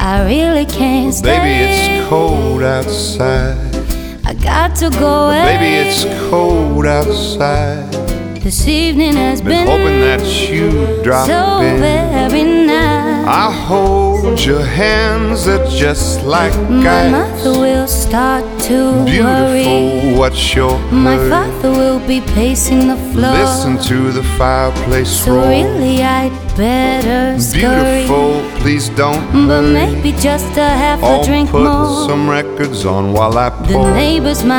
I really can't stay. Baby, it's cold outside. I got to go away. Baby, it's cold outside. This evening has been hoping that you'd drop so in. very nice. I hold your hands, they're just like My ice. mother will start to worry. Beautiful, what's your My hurry? father will be pacing the floor. Listen to the fireplace So roar. really I'd better scurry. Beautiful, please don't But hurry. maybe just a half a I'll drink put more. some records on while I The pour. neighbors might